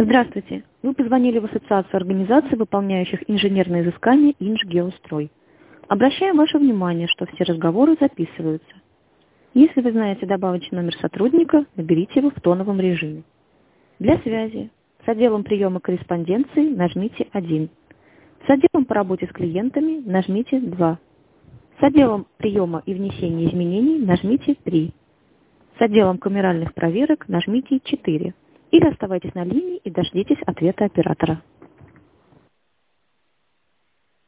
Здравствуйте. Вы позвонили в Ассоциацию организаций, выполняющих инженерные изыскания «Инжгеострой». Обращаем ваше внимание, что все разговоры записываются. Если вы знаете добавочный номер сотрудника, наберите его в тоновом режиме. Для связи с отделом приема корреспонденции нажмите 1. С отделом по работе с клиентами нажмите 2. С отделом приема и внесения изменений нажмите 3. С отделом камеральных проверок нажмите 4. Или оставайтесь на линии и дождитесь ответа оператора.